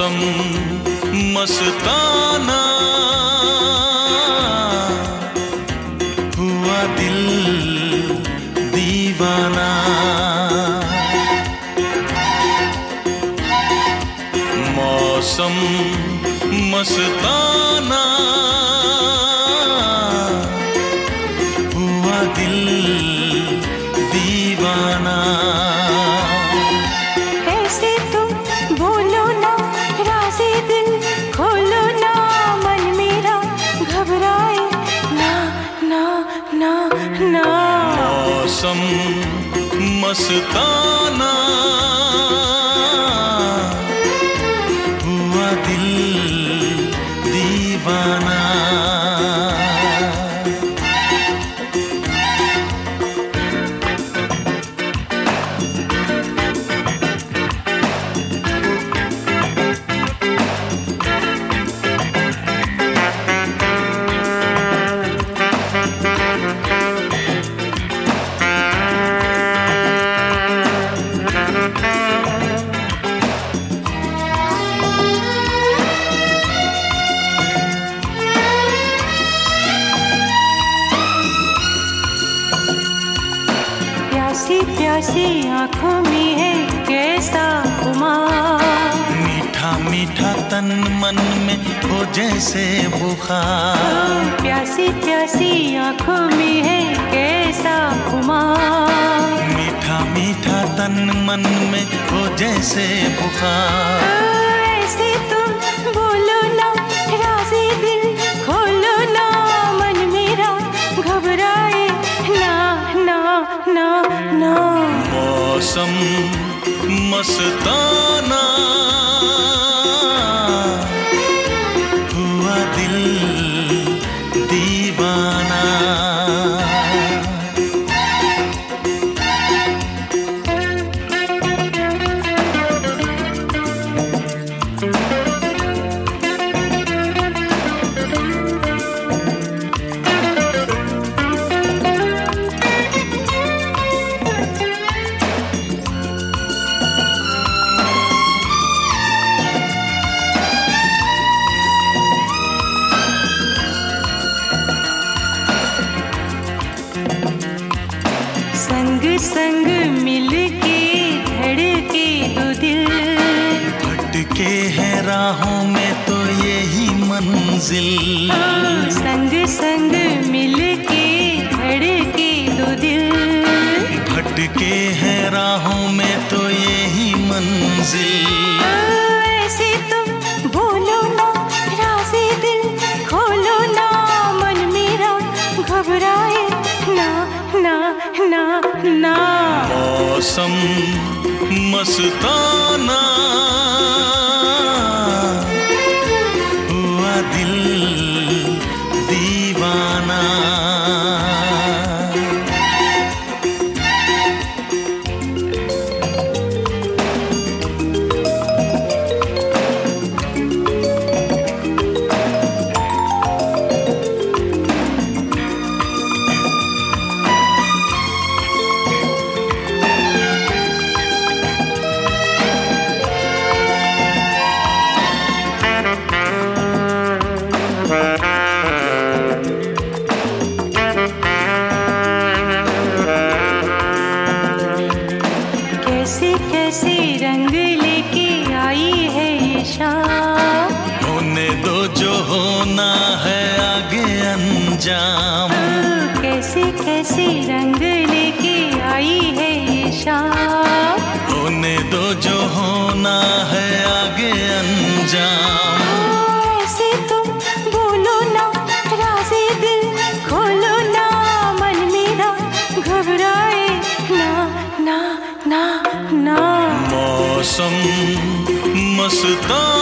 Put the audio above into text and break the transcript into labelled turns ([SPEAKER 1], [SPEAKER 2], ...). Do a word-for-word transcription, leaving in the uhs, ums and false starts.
[SPEAKER 1] मौसम मस्ताना, हुआ दिल दीवाना। मौसम मस्ताना, हुआ दिल दीवाना।
[SPEAKER 2] ऐसे तुम बोलो ना, राज़े दिल खोलो ना, मन मेरा घबराए ना ना ना ना।
[SPEAKER 1] मौसम मस्ताना, हुआ दिल दीवाना।
[SPEAKER 2] प्यासी प्यासी आँखों में है कैसा खुमार,
[SPEAKER 1] मीठा मीठा तन मन में हो जैसे बुखार।
[SPEAKER 2] प्यासी प्यासी आँखों में है कैसा खुमार,
[SPEAKER 1] मीठा मीठा तन मन में हो जैसे बुखार।
[SPEAKER 2] ऐसे तुम बोलो ना, राज़े दिल खोलो ना, मन मेरा घबराए ना ना ना ना।
[SPEAKER 1] मौसम मस्ताना, हुआ दिल दीवाना।
[SPEAKER 2] संग संग मिलके धड़के दो दिल,
[SPEAKER 1] भटके हैं राहों में तो यही मंजिल।
[SPEAKER 2] संग संग मिलके धड़के दो दिल,
[SPEAKER 1] भटके हैं राहों में तो यही मंजिल।
[SPEAKER 2] ऐसे तुम बोलो ना, राज़े दिल खोलो ना, मन मेरा घबराए ना ना ना ना।
[SPEAKER 1] मौसम मस्ताना, हुआ दिल दीवाना।
[SPEAKER 2] कैसे कैसे रंग लेके आई है ये शाम,
[SPEAKER 1] होने दो जो होना है आगे अंजाम।
[SPEAKER 2] कैसे कैसे रंग लेके आई है ये शाम,
[SPEAKER 1] होने दो जो होना है आगे अंजाम।
[SPEAKER 2] ऐसे तुम बोलो ना, राज़े दिल खोलो ना, मन मेरा घबराए ना ना ना ना।
[SPEAKER 1] मौसम मस्ताना,